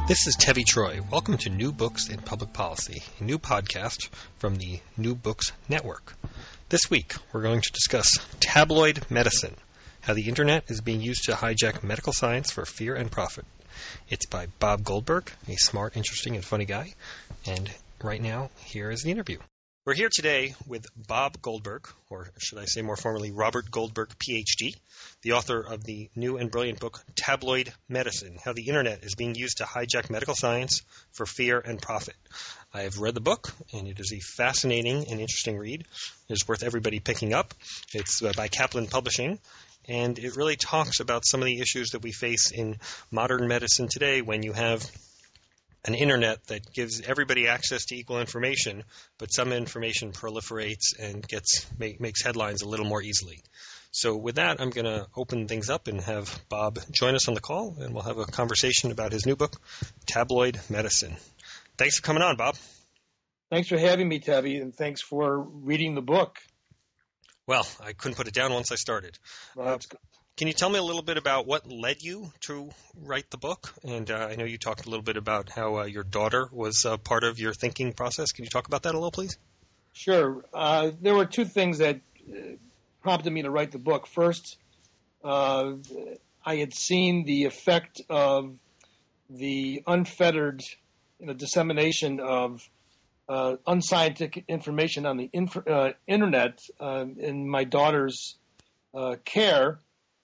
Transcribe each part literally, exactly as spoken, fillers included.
This is Tevi Troy. Welcome to New Books in Public Policy, a new podcast from the New Books Network. This week, we're going to discuss tabloid medicine, how the internet is being used to hijack medical science for fear and profit. It's by Bob Goldberg, a smart, interesting, and funny guy. And right now, here is the interview. We're here today with Bob Goldberg, or should I say more formally, Robert Goldberg, P H D, the author of the new and brilliant book, Tabloid Medicine, How the Internet is Being Used to Hijack Medical Science for Fear and Profit. I have read the book, and it is a fascinating and interesting read. It is worth everybody picking up. It's uh, by Kaplan Publishing, and it really talks about some of the issues that we face in modern medicine today when you have an internet that gives everybody access to equal information, but some information proliferates and gets make, makes headlines a little more easily. So with that, I'm going to open things up and have Bob join us on the call, and we'll have a conversation about his new book, Tabloid Medicine. Thanks for coming on, Bob. Thanks for having me, Tevi, and thanks for reading the book. Well, I couldn't put it down once I started. Well, that's good. Can you tell me a little bit about what led you to write the book? And uh, I know you talked a little bit about how uh, your daughter was uh, part of your thinking process. Can you talk about that a little, please? Sure. Uh, there were two things that uh, prompted me to write the book. First, uh, I had seen the effect of the unfettered you know, dissemination of uh, unscientific information on the inf- uh, internet uh, in my daughter's uh, care.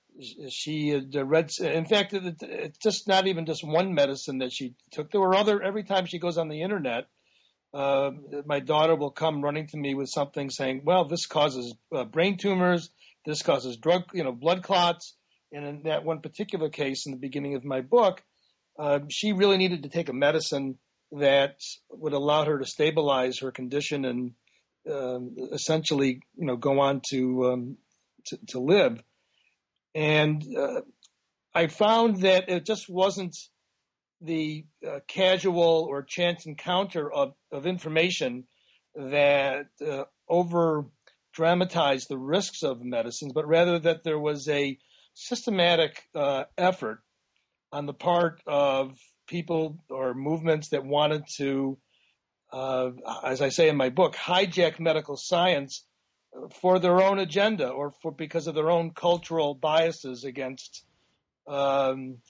She had read, in fact, it's just not even just one medicine that she took. There were other, every time she goes on the internet, uh, my daughter will come running to me with something saying, well, this causes uh, brain tumors, this causes drug, you know, blood clots. And in that one particular case in the beginning of my book, uh, she really needed to take a medicine that would allow her to stabilize her condition and um, essentially, you know, go on to, um, to, to live. And uh, I found that it just wasn't the uh, casual or chance encounter of, of information that uh, over-dramatized the risks of medicines, but rather that there was a systematic uh, effort on the part of people or movements that wanted to, uh, as I say in my book, hijack medical science for their own agenda or for because of their own cultural biases against um,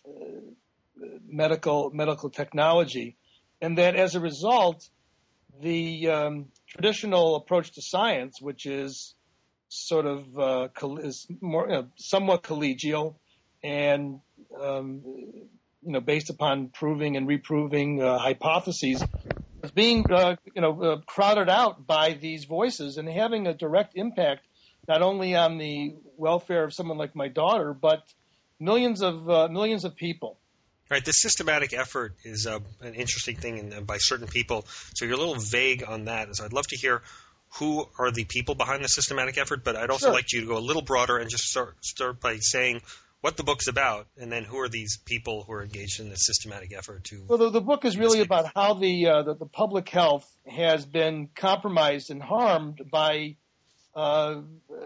medical medical technology, and that as a result, the um, traditional approach to science, which is sort of uh, is more you know, somewhat collegial and um, you know based upon proving and reproving uh, hypotheses, is being uh, you know uh, crowded out by these voices and having a direct impact not only on the welfare of someone like my daughter, but millions of uh, millions of people. Right. The systematic effort is uh, an interesting thing in, uh, by certain people. So you're a little vague on that. So I'd love to hear who are the people behind the systematic effort, but I'd also Sure. like you to go a little broader and just start, start by saying what the book's about, and then who are these people who are engaged in this systematic effort to... Well, the, the book is really about how the, uh, the the public health has been compromised and harmed by, uh,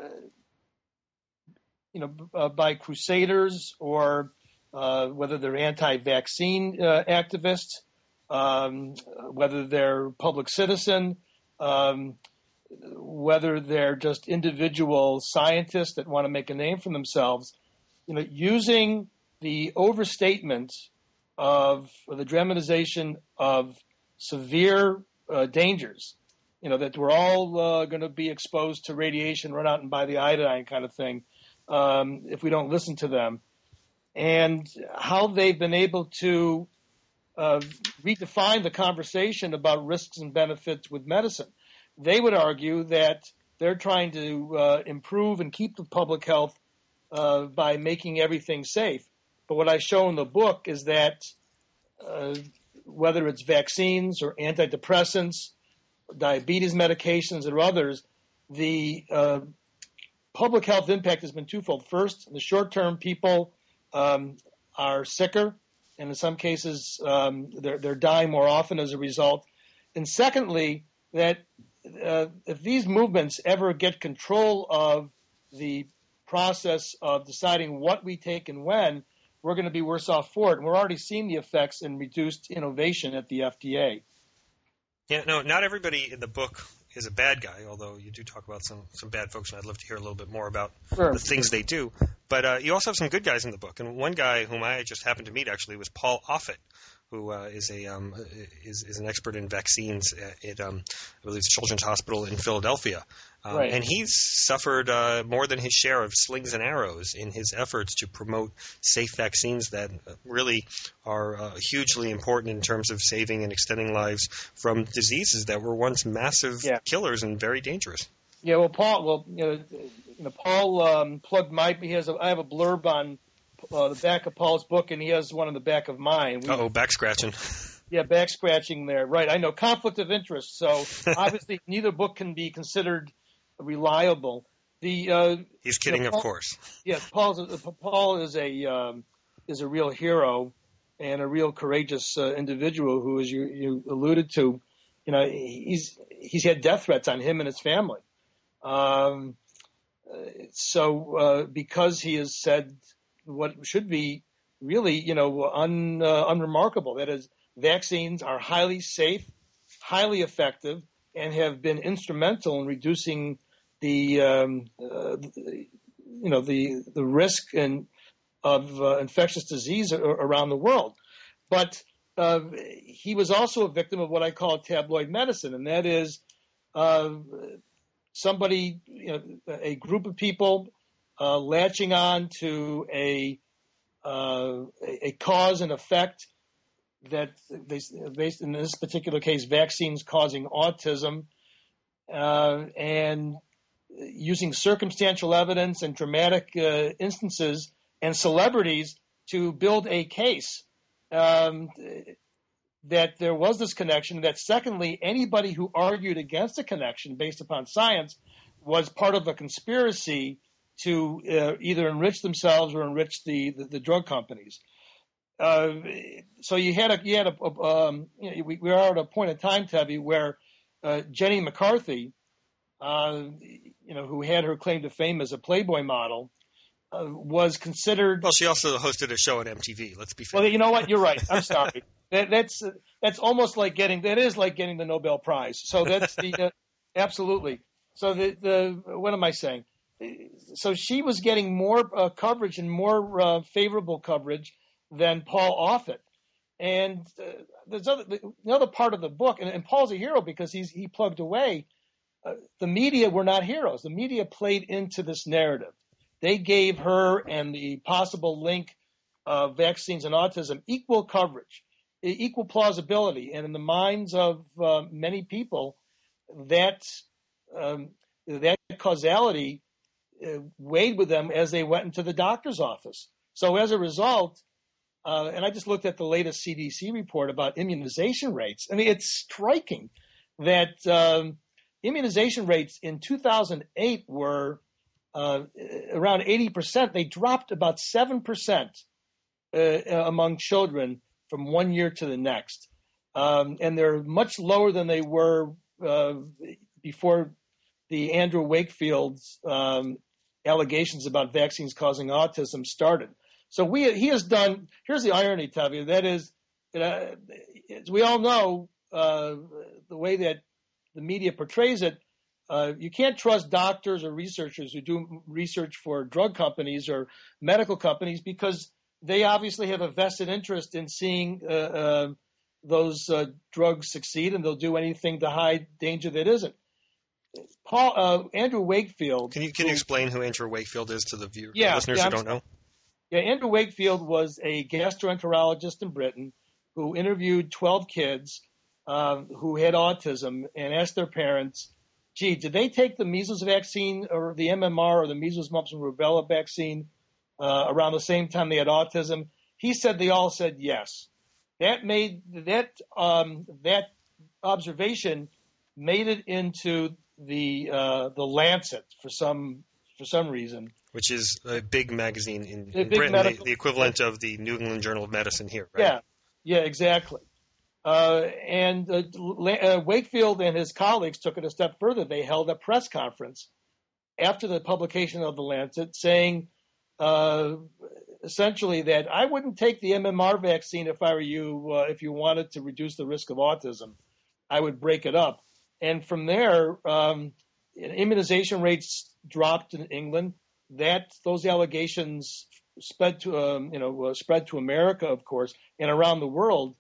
you know, uh, by crusaders or uh, whether they're anti-vaccine uh, activists, um, whether they're public citizen, um, whether they're just individual scientists that want to make a name for themselves. You know, using the overstatement of or the dramatization of severe uh, dangers, you know, that we're all uh, going to be exposed to radiation, run out and buy the iodine kind of thing, um, if we don't listen to them, and how they've been able to uh, redefine the conversation about risks and benefits with medicine. They would argue that they're trying to uh, improve and keep the public health Uh, by making everything safe. But what I show in the book is that uh, whether it's vaccines or antidepressants, diabetes medications, or others, the uh, public health impact has been twofold. First, in the short term, people um, are sicker, and in some cases, um, they're, they're dying more often as a result. And secondly, that uh, if these movements ever get control of the process of deciding what we take and when, we're going to be worse off for it. And we're already seeing the effects in reduced innovation at the F D A. Yeah, no, not everybody in the book is a bad guy, although you do talk about some, some bad folks, and I'd love to hear a little bit more about Sure. the things they do. But uh, you also have some good guys in the book, and one guy whom I just happened to meet actually was Paul Offit, who uh, is a um, is, is an expert in vaccines at, at um, I believe it's Children's Hospital in Philadelphia, um, Right. and he's suffered uh, more than his share of slings and arrows in his efforts to promote safe vaccines that really are uh, hugely important in terms of saving and extending lives from diseases that were once massive Yeah. killers and very dangerous. Yeah, well, Paul, well, you know, you know Paul um, plugged my. He has. A, I have a blurb on uh, the back of Paul's book, and he has one on the back of mine. We, Uh-oh, back scratching. Yeah, back scratching there. Right. I know, conflict of interest. So obviously, neither book can be considered reliable. The uh, He's kidding, you know, Paul, of course. Yes, Paul's a, Paul is a um, is a real hero and a real courageous uh, individual who, as you, you alluded to, you know, he's he's had death threats on him and his family. Um, so uh, because he has said what should be really, you know, un, uh, unremarkable, that is, vaccines are highly safe, highly effective, and have been instrumental in reducing the, um, uh, you know, the the risk and of uh, infectious disease around the world. But uh, he was also a victim of what I call tabloid medicine, and that is uh, somebody, you know, a group of people uh, latching on to a uh, a cause and effect that they, based in this particular case, vaccines causing autism, uh, and using circumstantial evidence and dramatic uh, instances and celebrities to build a case um, that there was this connection, that secondly, anybody who argued against a connection based upon science was part of a conspiracy to uh, either enrich themselves or enrich the, the, the drug companies. Uh, so you had a, you had a, a um, you know, we, we are at a point in time, Tevye, where uh, Jenny McCarthy, uh, you know, who had her claim to fame as a Playboy model, uh, was considered. Well, she also hosted a show at M T V. Let's be fair. Well, you know what? You're right. I'm sorry. that, that's that's almost like getting that is like getting the Nobel Prize. So that's the uh, absolutely. So the the what am I saying? So she was getting more uh, coverage and more uh, favorable coverage than Paul Offit. And uh, there's other, the other part of the book, and, and Paul's a hero because he's he plugged away. Uh, the media were not heroes. The media played into this narrative. They gave her and the possible link of vaccines and autism equal coverage, equal plausibility. And in the minds of uh, many people, that um, that causality uh, weighed with them as they went into the doctor's office. So as a result, uh, and I just looked at the latest C D C report about immunization rates. I mean, it's striking that um, immunization rates in two thousand eight were uh, around eighty percent. They dropped about seven percent uh, among children from one year to the next. Um, and they're much lower than they were uh, before the Andrew Wakefield's um, allegations about vaccines causing autism started. So we he has done. Here's the irony, Tevye. That is, uh, as we all know, uh, the way that the media portrays it, uh, you can't trust doctors or researchers who do research for drug companies or medical companies because they obviously have a vested interest in seeing uh, uh, those uh, drugs succeed, and they'll do anything to hide danger that isn't. Paul uh, Andrew Wakefield. Can you can you explain who Andrew Wakefield is to the viewer, yeah, listeners yeah, who I'm, don't know? Yeah, Andrew Wakefield was a gastroenterologist in Britain who interviewed twelve kids uh, who had autism and asked their parents, gee, did they take the measles vaccine or the M M R or the measles, mumps, and rubella vaccine uh, around the same time they had autism? He said they all said yes. That made that um, that observation made it into the uh, the Lancet for some for some reason. Which is a big magazine in, A in big Britain, medical- the, the equivalent of the New England Journal of Medicine here, right? Yeah, yeah, exactly. Uh, and uh, uh, Wakefield and his colleagues took it a step further. They held a press conference after the publication of the Lancet saying, uh, essentially that I wouldn't take the M M R vaccine if I were you. Uh, if you wanted to reduce the risk of autism, I would break it up. And from there, um, immunization rates dropped in England. That those allegations spread to um, you know uh, spread to America, of course, and around the world.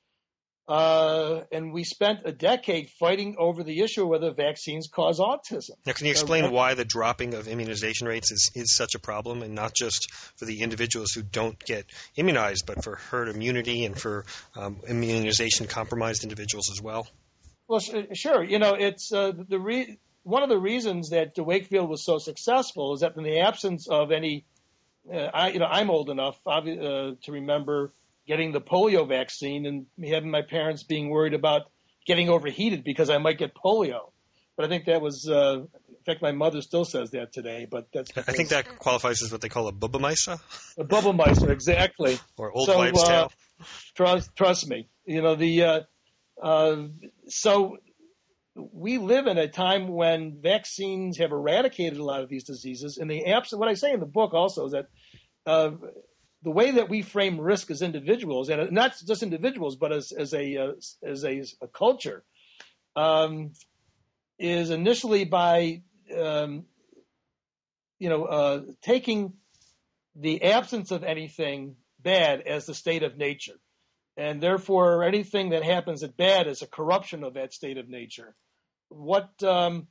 Uh, and we spent a decade fighting over the issue of whether vaccines cause autism. Now, can you explain uh, why the dropping of immunization rates is, is such a problem, and not just for the individuals who don't get immunized, but for herd immunity and for um, immunization-compromised individuals as well? Well, sure. You know, it's uh, the re- one of the reasons that Wakefield was so successful is that in the absence of any, uh, I, you know, I'm old enough uh, to remember getting the polio vaccine and having my parents being worried about getting overheated because I might get polio. But I think that was, uh, in fact, my mother still says that today. But that's I think that qualifies as what they call a Bubameister. A Bubameister, exactly. Or old so, wives' uh, tale. Trust, trust me. You know the. Uh, uh, so we live in a time when vaccines have eradicated a lot of these diseases. In the absence, what I say in the book also is that. Uh, The way that we frame risk as individuals, and not just individuals, but as, as a uh, as a, a culture, um, is initially by um, you know uh, taking the absence of anything bad as the state of nature, and therefore anything that happens at bad is a corruption of that state of nature. What um,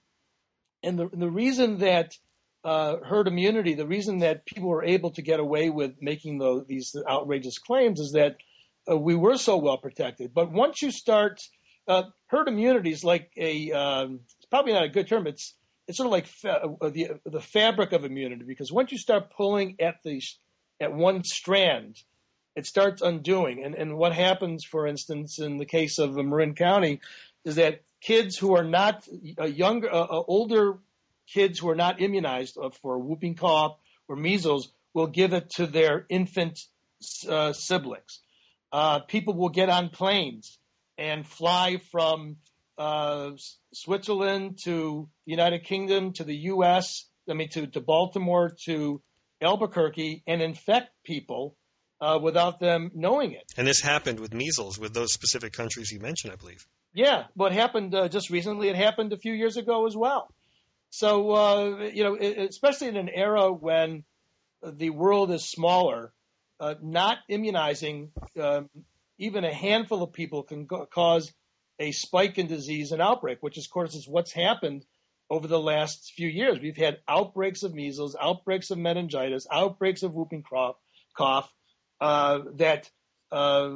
and the the reason that Uh, herd immunity, the reason that people were able to get away with making the, these outrageous claims is that uh, we were so well protected. But once you start, uh, herd immunity is like a, um, it's probably not a good term. It's it's sort of like fa- uh, the the fabric of immunity, because once you start pulling at the at one strand, it starts undoing. And and what happens, for instance, in the case of Marin County, is that kids who are not uh, younger, uh, uh, older. Kids who are not immunized for whooping cough or measles will give it to their infant uh, siblings. Uh, people will get on planes and fly from uh, Switzerland to the United Kingdom to the U S, I mean, to, to Baltimore, to Albuquerque, and infect people uh, without them knowing it. And this happened with measles with those specific countries you mentioned, I believe. Yeah, what happened uh, just recently, it happened a few years ago as well. So, uh, you know, especially in an era when the world is smaller, uh, not immunizing um, even a handful of people can go- cause a spike in disease and outbreak, which, of course, is what's happened over the last few years. We've had outbreaks of measles, outbreaks of meningitis, outbreaks of whooping cough, cough uh, that, uh,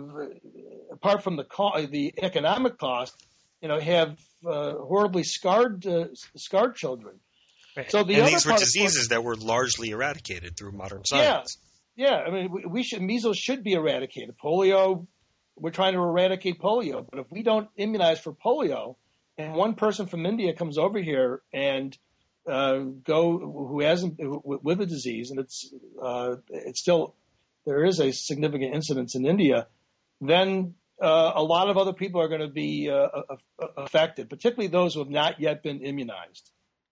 apart from the co- the economic cost, you know, have uh, horribly scarred uh, scarred children. Right. So the and other these were part diseases of, that were largely eradicated through modern science. Yeah, yeah. I mean, we, we should measles should be eradicated. Polio, we're trying to eradicate polio, but if we don't immunize for polio, and one person from India comes over here and uh, go who hasn't with a disease, and it's uh, it's still there is a significant incidence in India, then uh, a lot of other people are going to be uh, affected, particularly those who have not yet been immunized.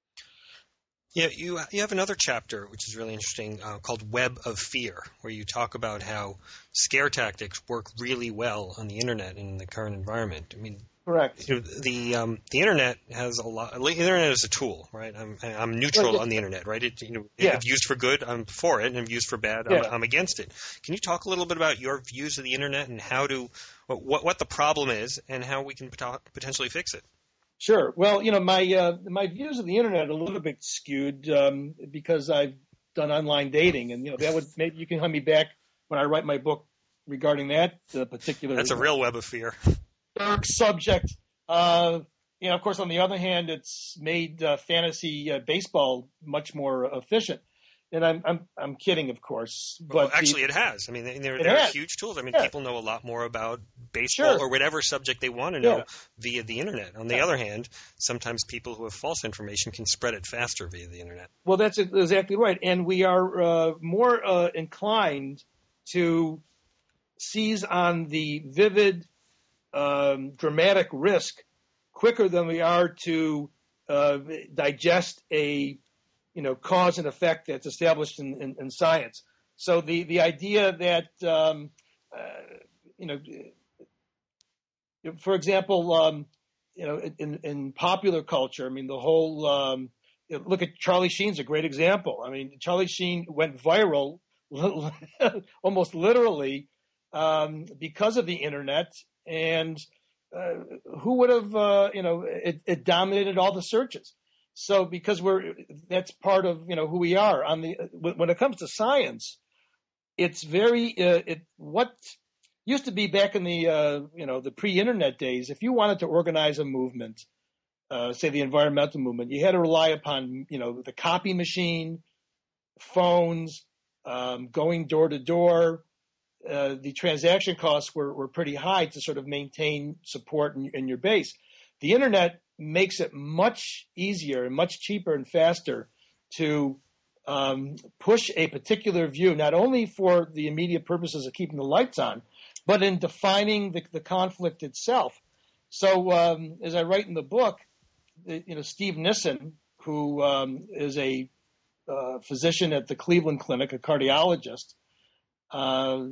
Yeah, you you have another chapter which is really interesting uh, called Web of Fear, where you talk about how scare tactics work really well on the internet in the current environment. I mean, correct. You know, the um, the internet has a lot. The internet is a tool, right? I'm I'm neutral well, on the internet, right? It, you know, yeah. if used for good, I'm for it, and if used for bad, yeah. I'm, I'm against it. Can you talk a little bit about your views of the internet and how to what what the problem is and how we can pot- potentially fix it? Sure. Well, you know, my uh, my views of the internet are a little bit skewed um, because I've done online dating, and you know that would maybe you can hunt me back when I write my book regarding that uh, particular. That's a real web of fear. Dark subject. Uh, you know, of course, on the other hand, it's made uh, fantasy uh, baseball much more efficient. And I'm I'm I'm kidding, of course. But well, actually, the, it has. I mean, there, it there has. are huge tools. I mean, yeah. people know a lot more about baseball sure. or whatever subject they want to know yeah. via the internet. On the yeah. other hand, sometimes people who have false information can spread it faster via the internet. Well, that's exactly right. And we are uh, more uh, inclined to seize on the vivid, um, dramatic risk quicker than we are to uh, digest a you know, cause and effect that's established in, in, in science. So the, the idea that, um, uh, you know, for example, um, you know, in, in popular culture, I mean, the whole, um, you know, look at Charlie Sheen's a great example. I mean, Charlie Sheen went viral almost literally um, because of the internet, and uh, who would have, uh, you know, it, it dominated all the searches. So because we're, that's part of, you know, who we are. On the when it comes to science, it's very uh, it what used to be back in the uh, you know the pre-internet days. If you wanted to organize a movement, uh, say the environmental movement, you had to rely upon you know the copy machine, phones, um, going door to door. Uh, the transaction costs were, were pretty high to sort of maintain support in, in your base. The internet makes it much easier and much cheaper and faster to um, push a particular view, not only for the immediate purposes of keeping the lights on, but in defining the, the conflict itself. So um, as I write in the book, you know, Steve Nissen, who um, is a uh, physician at the Cleveland Clinic, a cardiologist, uh,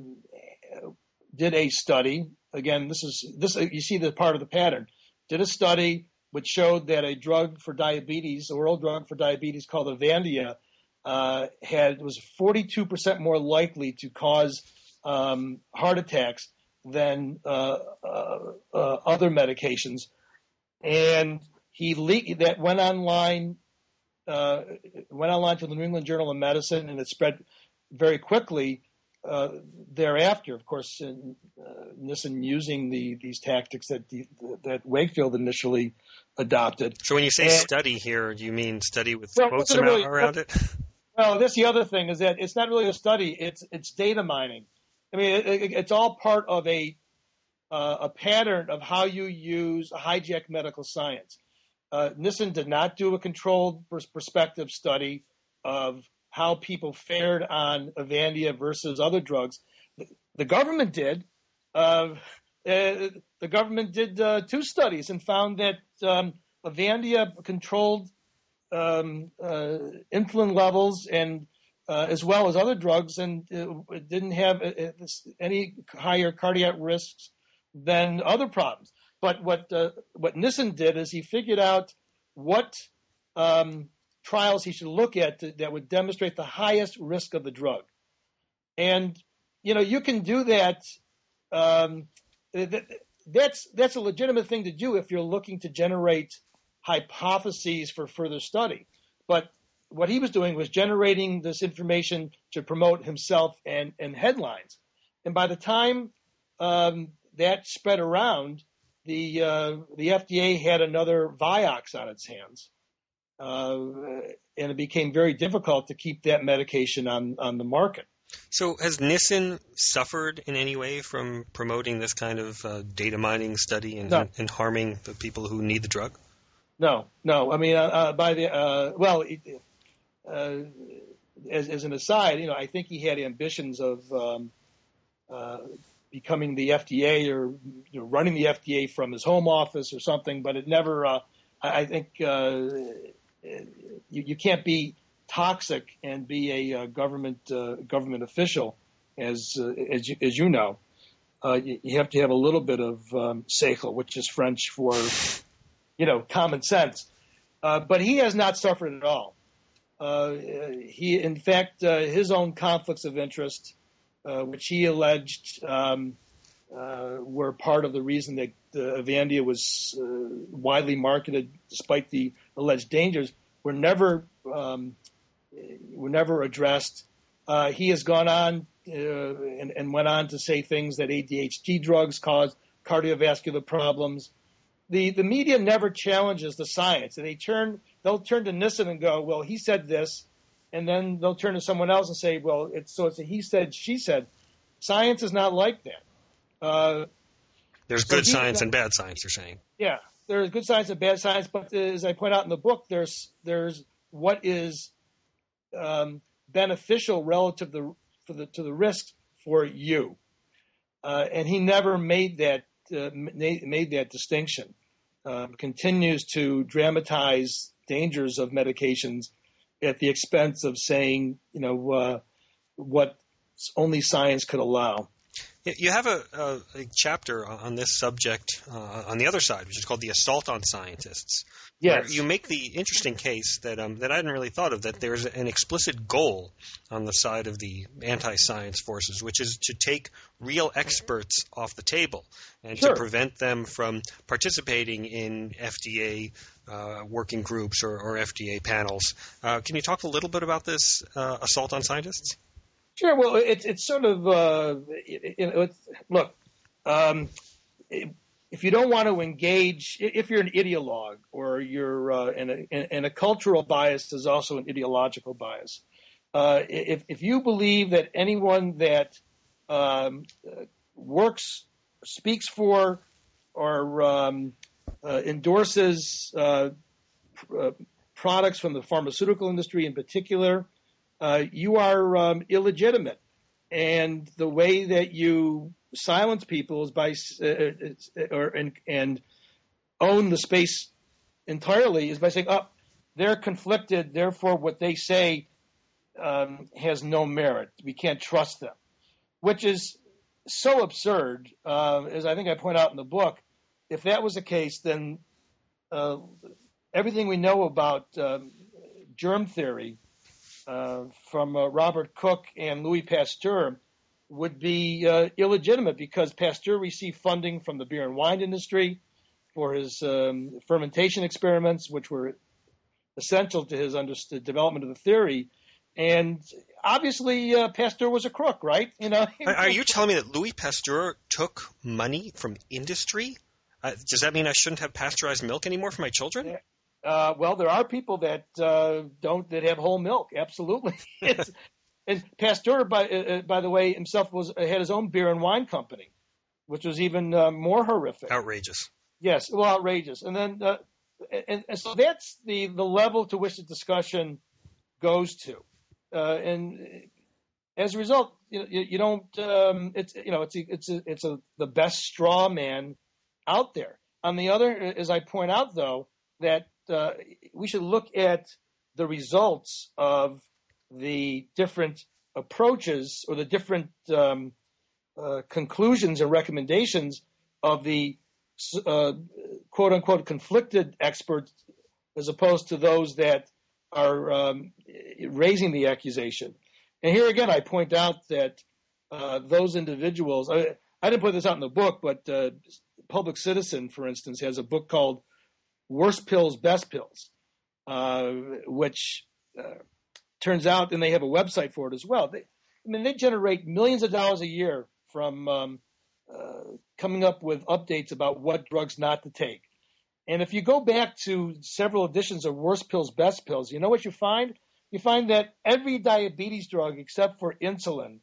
did a study. Again, this is this. You see the part of the pattern. Did a study which showed that a drug for diabetes, an oral drug for diabetes called Avandia, uh, had was forty-two percent more likely to cause um, heart attacks than uh, uh, uh, other medications, and he le- that went online. Uh, went online to the New England Journal of Medicine, and it spread very quickly uh, thereafter. Of course, in, uh, Nissen using the these tactics that the, that Wakefield initially adopted. So when you say and, study here, do you mean study with well, quotes really, around it? Well, that's the other thing, is that it's not really a study; it's it's data mining. I mean, it, it, it's all part of a uh, a pattern of how you use hijack medical science. Uh, Nissen did not do a controlled prospective study of how people fared on Avandia versus other drugs. The, the government did. Uh, uh, the government did uh, two studies and found that um, Avandia controlled um, uh, insulin levels and uh, as well as other drugs, and uh, it didn't have uh, any higher cardiac risks than other problems. But what uh, what Nissen did is he figured out what um, trials he should look at to, that would demonstrate the highest risk of the drug. And, you know, you can do that. Um, that that's, that's a legitimate thing to do if you're looking to generate hypotheses for further study. But what he was doing was generating this information to promote himself and, and headlines. And by the time um, that spread around, The uh, the F D A had another Vioxx on its hands, uh, and it became very difficult to keep that medication on, on the market. So has Nissen suffered in any way from promoting this kind of uh, data mining study and, no. and harming the people who need the drug? No, no. I mean, uh, uh, by the uh, well, uh, as, as an aside, you know, I think he had ambitions of um, uh, becoming the F D A or you know, running the F D A from his home office or something, but it never, uh, I think uh, you, you can't be toxic and be a uh, government uh, government official, as uh, as, you, as you know. Uh, you, you have to have a little bit of um, seichel, which is French for, you know, common sense. Uh, but he has not suffered at all. Uh, he, in fact, uh, his own conflicts of interest, Uh, which he alleged um, uh, were part of the reason that uh, Avandia was uh, widely marketed, despite the alleged dangers, were never um, were never addressed. Uh, he has gone on uh, and, and went on to say things that A D H D drugs cause cardiovascular problems. The the media never challenges the science, and they turn they'll turn to Nissen and go, well, he said this. And then they'll turn to someone else and say, well, it's so it's a he said, she said. Science is not like that. Uh, there's so good he, science and bad science, you're saying. Yeah, there's good science and bad science. But as I point out in the book, there's there's what is um, beneficial relative to, for the, to the risks for you. Uh, and he never made that uh, made that distinction. Um, continues to dramatize dangers of medications at the expense of saying, you know, uh, what only science could allow. You have a, a, a chapter on this subject uh, on the other side, which is called "The Assault on Scientists." Yes. Where you make the interesting case that um, that I hadn't really thought of, that there's an explicit goal on the side of the anti-science forces, which is to take real experts off the table and Sure. to prevent them from participating in F D A uh, working groups or, or F D A panels. Uh, can you talk a little bit about this uh, assault on scientists? Sure. Well, it's it's sort of uh, it, it, it's, look. Um, it, If you don't want to engage, if you're an ideologue or you're uh, and, a, and a cultural bias is also an ideological bias. Uh, if, if you believe that anyone that um, works, speaks for, or um, uh, endorses uh, uh, products from the pharmaceutical industry in particular, uh, you are um, illegitimate. And the way that you silence people is by uh, or and, and own the space entirely is by saying, "Oh, they're conflicted. Therefore, what they say um, has no merit. We can't trust them," which is so absurd. Uh, as I think I point out in the book, if that was the case, then uh, everything we know about um, germ theory uh, from uh, Robert Koch and Louis Pasteur would be uh, illegitimate, because Pasteur received funding from the beer and wine industry for his um, fermentation experiments, which were essential to his understood development of the theory. And obviously, uh, Pasteur was a crook, right? You know. Are you telling me that Louis Pasteur took money from industry? Uh, does that mean I shouldn't have pasteurized milk anymore for my children? Uh, well, there are people that uh, don't that have whole milk. Absolutely. It's, And Pasteur, by uh, by the way, himself was had his own beer and wine company, which was even uh, more horrific. Outrageous. Yes, well, outrageous. And then, uh, and, and so that's the, the level to which the discussion goes to. Uh, and as a result, you, you, you don't. Um, it's you know, it's a, it's a, it's a, the best straw man out there. On the other, as I point out, though, that uh, we should look at the results of the different approaches or the different um, uh, conclusions and recommendations of the uh, quote unquote conflicted experts, as opposed to those that are um, raising the accusation. And here again, I point out that uh, those individuals, I, I didn't put this out in the book, but uh, Public Citizen, for instance, has a book called Worst Pills, Best Pills, uh, which uh, turns out, and they have a website for it as well. They, I mean, they generate millions of dollars a year from um, uh, coming up with updates about what drugs not to take. And if you go back to several editions of Worst Pills, Best Pills, you know what you find? You find that every diabetes drug except for insulin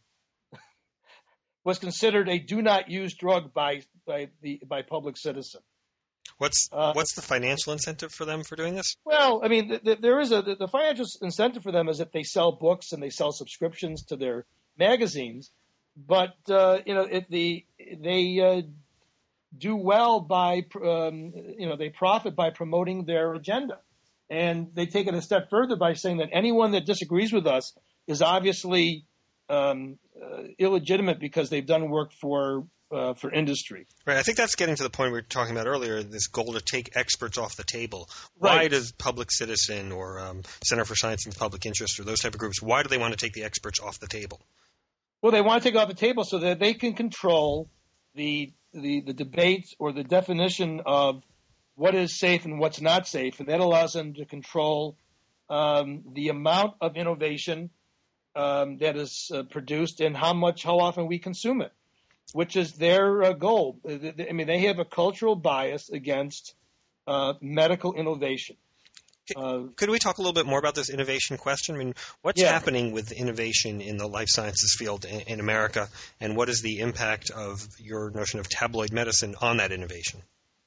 was considered a do not use drug by by the by Public Citizen. What's uh, what's the financial incentive for them for doing this? Well, I mean, th- th- there is a the, the financial incentive for them is that they sell books and they sell subscriptions to their magazines, but uh, you know, it, the they uh, do well by um, you know they profit by promoting their agenda, and they take it a step further by saying that anyone that disagrees with us is obviously um, uh, illegitimate because they've done work for. Uh, for industry. Right. I think that's getting to the point we were talking about earlier, this goal to take experts off the table. Why right. does Public Citizen or um, Center for Science and the Public Interest or those type of groups, why do they want to take the experts off the table? Well, they want to take it off the table so that they can control the, the, the debate or the definition of what is safe and what's not safe, and that allows them to control um, the amount of innovation um, that is uh, produced and how much, how often we consume it, which is their uh, goal. I mean, they have a cultural bias against uh, medical innovation. Uh, Could we talk a little bit more about this innovation question? I mean, what's yeah. happening with innovation in the life sciences field in, in America, and what is the impact of your notion of tabloid medicine on that innovation?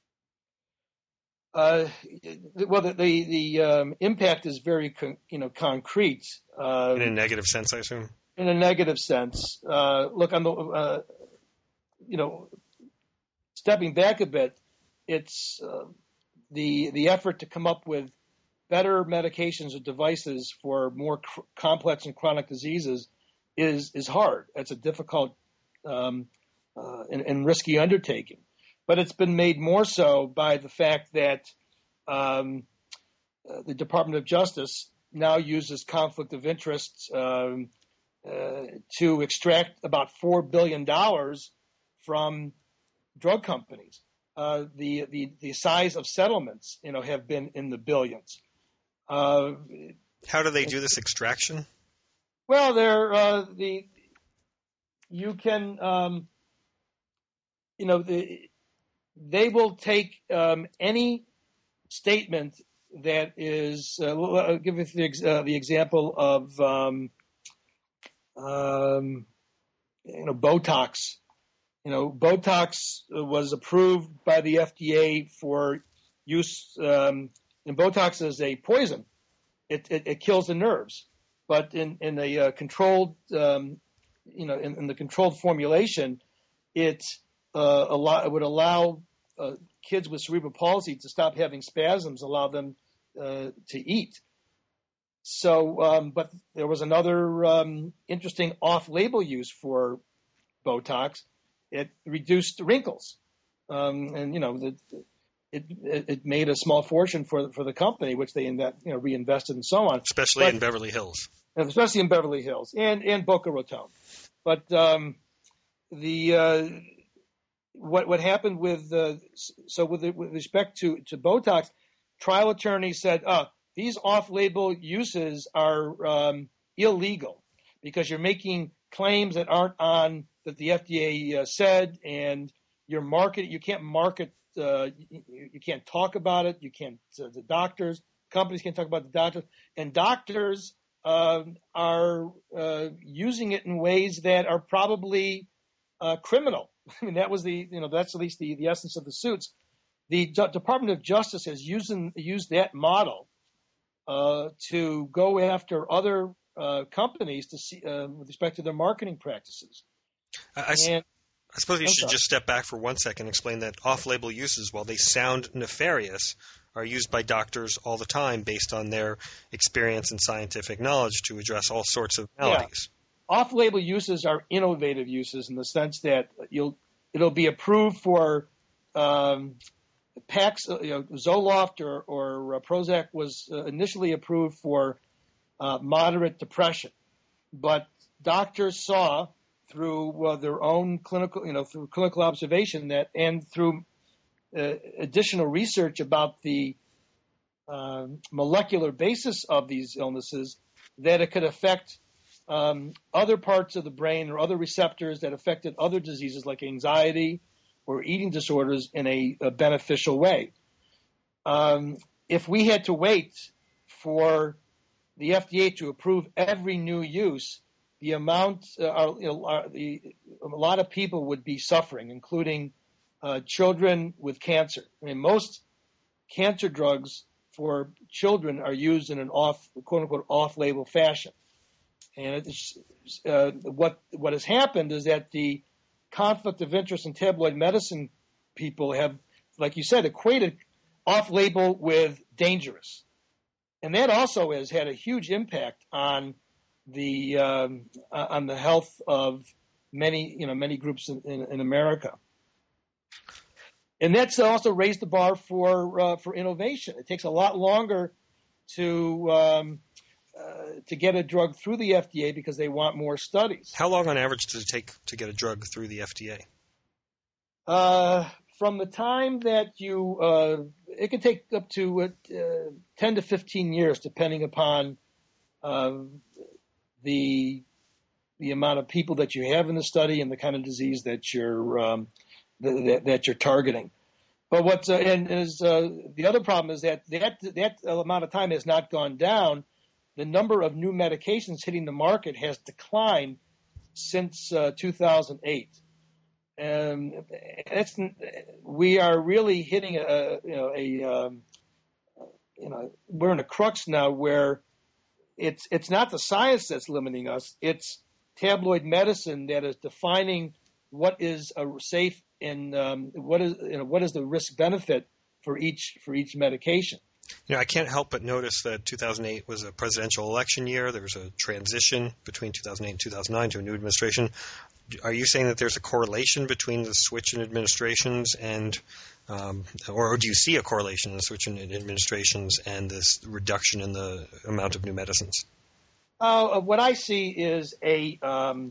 Uh, well, the the, the um, impact is very con- you know concrete. Uh, in a negative sense, I assume. In a negative sense, uh, look on the. Uh, You know, stepping back a bit, it's uh, the the effort to come up with better medications or devices for more cr- complex and chronic diseases is is hard. It's a difficult um, uh, and, and risky undertaking. But it's been made more so by the fact that um, uh, the Department of Justice now uses conflict of interest um, uh, to extract about four billion dollars from drug companies. Uh, the, the the size of settlements, you know, have been in the billions. Uh, How do they do this extraction? Well, they're uh, the you can um, you know the, they will take um, any statement that is. Uh, I'll give you the, uh, the example of um, um, you know Botox. You know, Botox was approved by the F D A for use, um, and Botox is a poison. It, it, it kills the nerves, but in, in a uh, controlled, um, you know, in, in the controlled formulation, it uh, allow, it would allow uh, kids with cerebral palsy to stop having spasms, allow them uh, to eat. So, um, but there was another um, interesting off-label use for Botox. It reduced wrinkles, um, and you know, the, it, it it made a small fortune for for the company, which they invest, you know, reinvested and so on. Especially but, in Beverly Hills. Especially in Beverly Hills and and Boca Raton. But um, the uh, what what happened with uh, so with with respect to to Botox, trial attorneys said, "Oh, these off-label uses are um, illegal because you're making claims that aren't on." That the F D A uh, said, and your market, you can't market, uh, you, you can't talk about it. You can't, uh, the doctors, companies can't talk about the doctors, and doctors uh, are uh, using it in ways that are probably uh, criminal. I mean, that was the, you know, that's at least the, the essence of the suits. The D- Department of Justice has using, used that model uh, to go after other uh, companies to see, uh, with respect to their marketing practices. I, And, I suppose you I'm should sorry. just step back for one second and explain that off-label uses, while they sound nefarious, are used by doctors all the time based on their experience and scientific knowledge to address all sorts of maladies. Yeah. Off-label uses are innovative uses in the sense that you'll it'll be approved for um, Pax, you know, Zoloft or, or uh, Prozac was uh, initially approved for uh, moderate depression, but doctors saw through uh, their own clinical, you know, through clinical observation that, and through uh, additional research about the uh, molecular basis of these illnesses, that it could affect um, other parts of the brain or other receptors that affected other diseases like anxiety or eating disorders in a, a beneficial way. Um, if we had to wait for the F D A to approve every new use, the amount, uh, are, you know, are the, a lot of people would be suffering, including uh, children with cancer. I mean, most cancer drugs for children are used in an off, quote unquote, off-label fashion. And it's, uh, what what has happened is that the conflict of interest in tabloid medicine people have, like you said, equated off-label with dangerous, and that also has had a huge impact on the um, on the health of many, you know, many groups in, in, in America, and that's also raised the bar for uh, for innovation. It takes a lot longer to um, uh, to get a drug through the F D A because they want more studies. How long on average does it take to get a drug through the F D A? Uh, from the time that you, uh, it can take up to uh, ten to fifteen years, depending upon uh, the the amount of people that you have in the study and the kind of disease that you're um, that, that you're targeting. But what uh, and is uh, the other problem is that that that amount of time has not gone down. The number of new medications hitting the market has declined since uh, two thousand eight. And it's, we are really hitting a you know a um, you know we're in a crux now where it's it's not the science that's limiting us. It's tabloid medicine that is defining what is a safe and um, what is you know what is the risk benefit for each for each medication. You know, I can't help but notice that two thousand eight was a presidential election year. There was a transition between two thousand eight and two thousand nine to a new administration. Are you saying that there's a correlation between the switch in administrations and, um, or do you see a correlation in the switch in administrations and this reduction in the amount of new medicines? Uh, what I see is a um,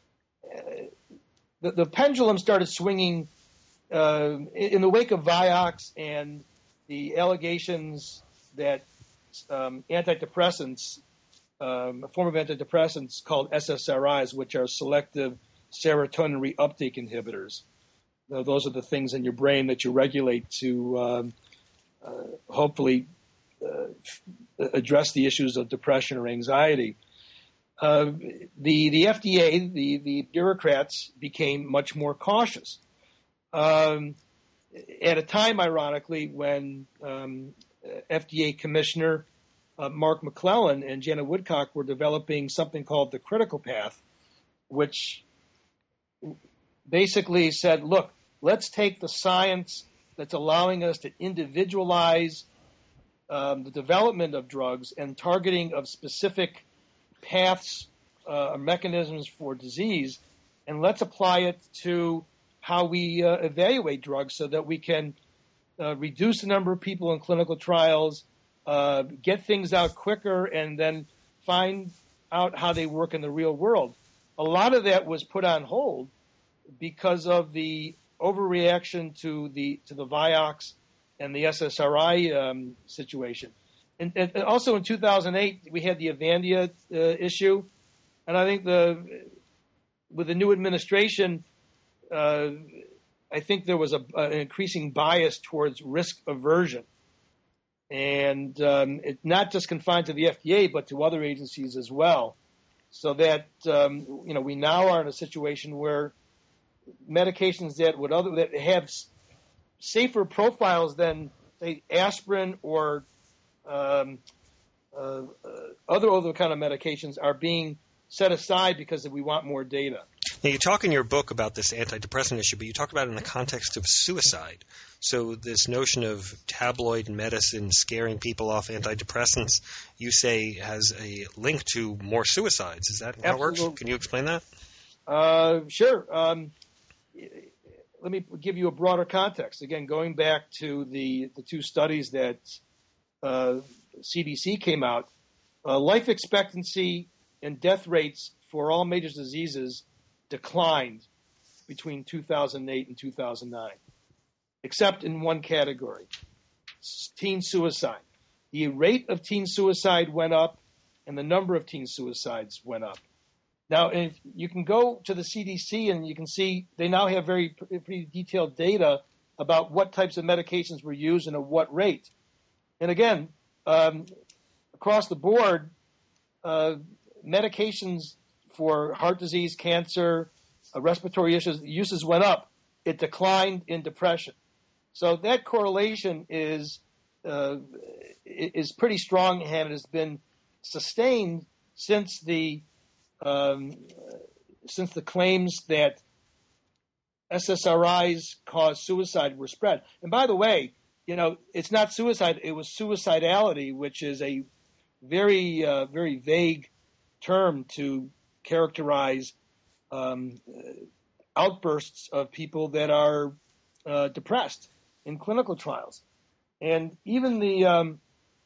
the, the pendulum started swinging uh, in the wake of Vioxx and the allegations that um, antidepressants, um, a form of antidepressants called S S R Is, which are selective serotonin reuptake inhibitors. Now, those are the things in your brain that you regulate to um, uh, hopefully uh, address the issues of depression or anxiety. Uh, the the F D A, the, the bureaucrats became much more cautious. Um, at a time, ironically, when um, F D A Commissioner uh, Mark McClellan and Janet Woodcock were developing something called the critical path, which basically said, look, let's take the science that's allowing us to individualize um, the development of drugs and targeting of specific paths uh, or mechanisms for disease, and let's apply it to how we uh, evaluate drugs so that we can uh, reduce the number of people in clinical trials, uh, get things out quicker, and then find out how they work in the real world. A lot of that was put on hold because of the overreaction to the to the Vioxx and the S S R I um, situation. And, and also in two thousand eight, we had the Avandia uh, issue, and I think the with the new administration, uh, I think there was a, an increasing bias towards risk aversion, and um, it not just confined to the F D A, but to other agencies as well. So that um, you know, we now are in a situation where medications that would other that have safer profiles than say aspirin or um, uh, uh, other other kind of medications are being set aside because we want more data. Now, you talk in your book about this antidepressant issue, but you talk about it in the context of suicide. So this notion of tabloid medicine scaring people off antidepressants, you say, has a link to more suicides. Is that how Absolutely. it works? Can you explain that? Uh, sure. Um, let me give you a broader context. Again, going back to the, the two studies that uh, C D C came out, uh, life expectancy and death rates for all major diseases declined between two thousand eight and two thousand nine, except in one category, teen suicide. The rate of teen suicide went up, and the number of teen suicides went up. Now, if you can go to the C D C and you can see they now have very pretty detailed data about what types of medications were used and at what rate. And again, um, across the board, uh, medications for heart disease, cancer, uh, respiratory issues, uses went up. It declined in depression. So that correlation is uh, is pretty strong and has been sustained since the um, since the claims that S S R Is cause suicide were spread. And by the way, you know, it's not suicide; it was suicidality, which is a very uh, very vague term to characterize um, outbursts of people that are uh, depressed in clinical trials. And even the um,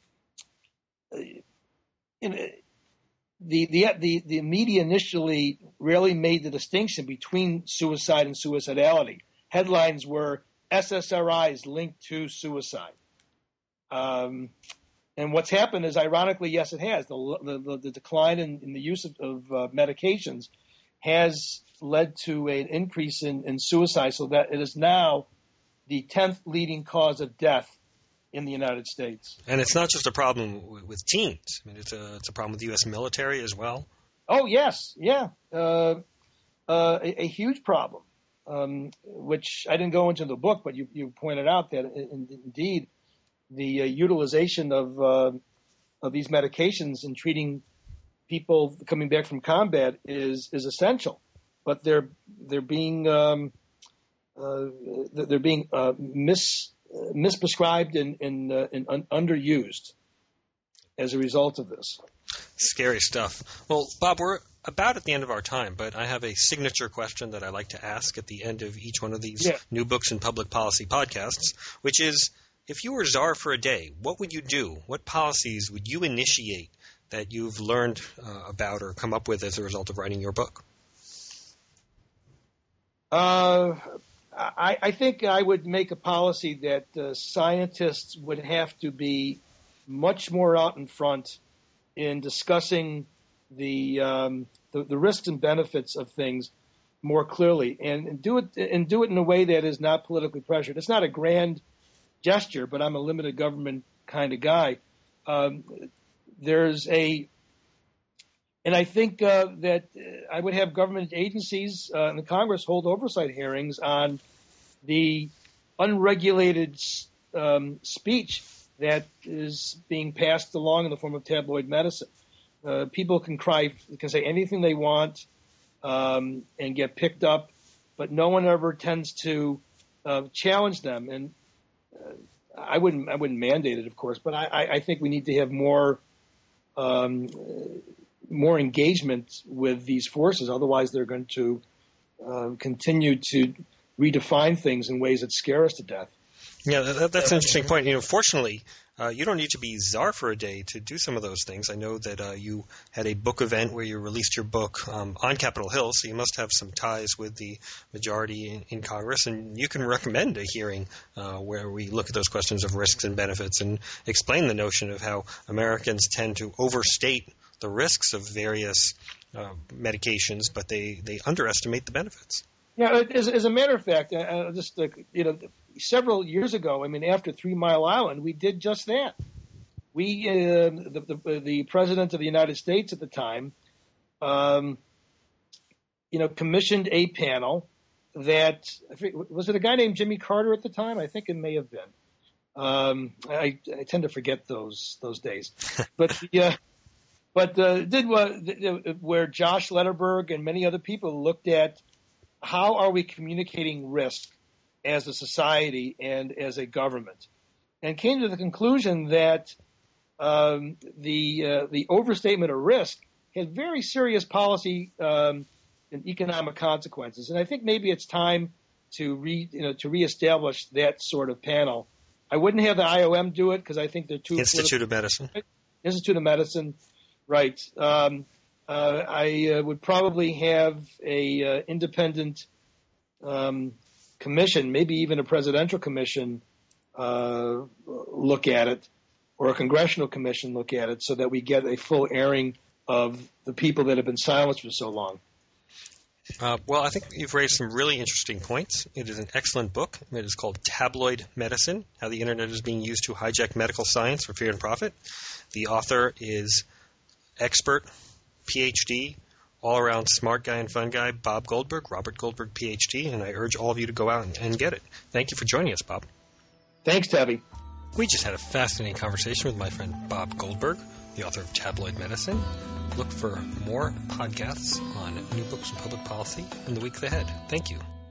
in, the, the the the media initially rarely made the distinction between suicide and suicidality. Headlines were S S R Is linked to suicide. Um, And what's happened is, ironically, yes, it has. The, the, the decline in, in the use of, of uh, medications has led to an increase in, in suicide, so that it is now the tenth leading cause of death in the United States. And it's not just a problem w- with teens. I mean, it's a it's a problem with the U S military as well. Oh, yes, yeah, uh, uh, a, a huge problem, um, which I didn't go into the book, but you, you pointed out that in, indeed the uh, utilization of uh, of these medications in treating people coming back from combat is is essential, but they're they're being um, uh, they're being uh, mis misprescribed and, and, uh, and un- underused as a result of this. Scary stuff. Well, Bob, we're about at the end of our time, but I have a signature question that I like to ask at the end of each one of these yeah. New Books in Public Policy podcasts, which is, if you were czar for a day, what would you do? What policies would you initiate that you've learned uh, about or come up with as a result of writing your book? Uh, I, I think I would make a policy that uh, scientists would have to be much more out in front in discussing the, um, the the risks and benefits of things more clearly, and, and do it and do it in a way that is not politically pressured. It's not a grand gesture, but I'm a limited government kind of guy. Um, there's a, and I think uh, that I would have government agencies uh, and the Congress hold oversight hearings on the unregulated um, speech that is being passed along in the form of tabloid medicine. Uh, people can cry, can say anything they want um, and get picked up, but no one ever tends to uh, challenge them. And uh, I wouldn't, I wouldn't mandate it, of course, but I, I think we need to have more, um, more engagement with these forces. Otherwise, they're going to uh, continue to redefine things in ways that scare us to death. Yeah, that, that's an interesting point. You know, fortunately, uh, you don't need to be czar for a day to do some of those things. I know that uh, you had a book event where you released your book um, on Capitol Hill, so you must have some ties with the majority in, in Congress, and you can recommend a hearing uh, where we look at those questions of risks and benefits and explain the notion of how Americans tend to overstate the risks of various uh, medications, but they, they underestimate the benefits. Yeah, as, as a matter of fact, uh, just uh, you know, several years ago, I mean, after Three Mile Island, we did just that. We, uh, the, the the president of the United States at the time, um, you know, commissioned a panel that was it a guy named Jimmy Carter at the time? I think it may have been. Um, I, I tend to forget those those days, but yeah. Uh, but uh, did what where Josh Lederberg and many other people looked at. How are we communicating risk as a society and as a government? And came to the conclusion that um, the uh, the overstatement of risk had very serious policy um, and economic consequences. And I think maybe it's time to re you know to reestablish that sort of panel. I wouldn't have the I O M do it because I think they're too Institute of Medicine. Institute of Medicine, right? Um, Uh, I uh, would probably have a uh, independent um, commission, maybe even a presidential commission, uh, look at it, or a congressional commission look at it, so that we get a full airing of the people that have been silenced for so long. Uh, well, I think you've raised some really interesting points. It is an excellent book. It is called Tabloid Medicine, How the Internet is Being Used to Hijack Medical Science for Fear and Profit. The author is expert P H D, all-around smart guy and fun guy, Bob Goldberg, Robert Goldberg, P H D, and I urge all of you to go out and, and get it. Thank you for joining us, Bob. Thanks, Tabby. We just had a fascinating conversation with my friend Bob Goldberg, the author of Tabloid Medicine. Look for more podcasts on New Books in Public Policy in the weeks ahead. Thank you.